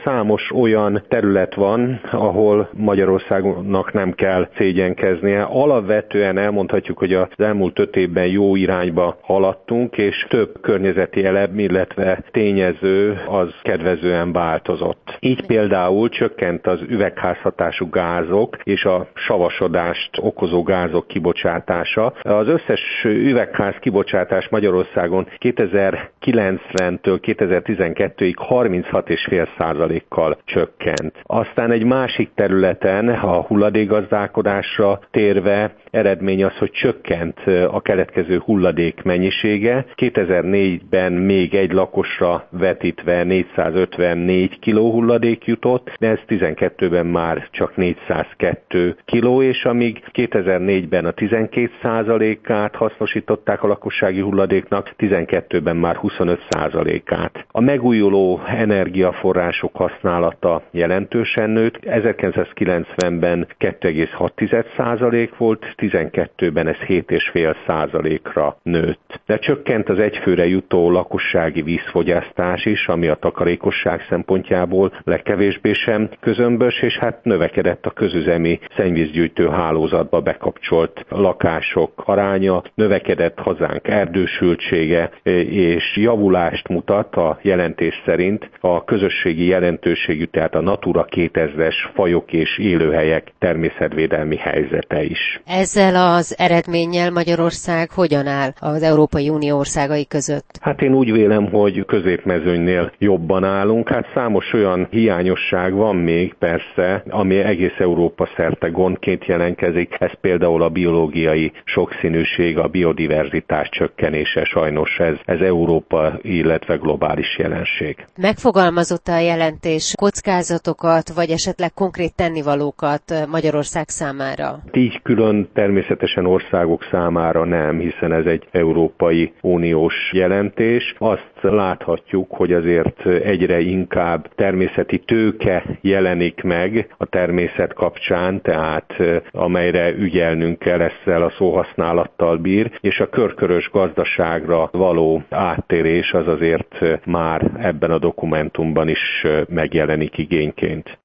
Számos olyan terület van, ahol Magyarországnak nem kell szégyenkeznie. Alapvetően elmondhatjuk, hogy az elmúlt 5 évben jó irányba haladtunk, és több környezeti elem, illetve tényező az kedvezően változott. Így például csökkent az üvegházhatású gázok és a savasodást okozó gázok kibocsátása. Az összes üvegház kibocsátás Magyarországon 2090-től 2012-ig 36,5%-kal csökkent. Aztán egy másik területen, a hulladékgazdálkodásra térve, eredmény az, hogy csökkent a keletkező hulladék mennyisége. 2004-ben még egy lakosra vetítve 454 kg hulladék jutott, de ez 12-ben már csak 402 kg, és amíg 2004-ben a 12%-át hasznosították a lakossági hulladéknak, 12-ben már 25%-át. A megújuló energiaforrások használata jelentősen nőtt. 1990-ben 2,6% volt, 12-ben ez 7,5%-ra nőtt. De csökkent az egyfőre jutó lakossági vízfogyasztás is, ami a takarékosság szempontjából legkevésbé sem közömbös, és hát növekedett a közüzemi szennyvízgyűjtő hálózatba bekapcsolt lakások aránya, növekedett hazánk erdősültsége, és javulást mutat a jelentés szerint a közösségi jelentőségű, tehát a Natura 2000-es fajok és élőhelyek természetvédelmi helyzete is. Ezzel az eredménnyel Magyarország hogyan áll az Európai Unió országai között? Hát én úgy vélem, hogy középmezőnynél jobban állunk. Hát számos olyan hiányosság van még persze, ami egész Európa szerte gondként jelentkezik. Ez például a biológiai sokszínűség, a biodiverzitás csökkenése, sajnos ez Európa, illetve globális jelenség. Megfogalmazott a jelentés kockázatokat, vagy esetleg konkrét tennivalókat Magyarország számára? Így külön természetesen országok számára nem, hiszen ez egy Európai Uniós jelentés. Azt láthatjuk, hogy azért egyre inkább természeti tőke jelenik meg a természet kapcsán, tehát amelyre ügyelnünk kell, ezzel a szóhasználattal bír, és a körkörös gazdaságra való áttérés az azért már ebben a dokumentumban is megjelenik igényként.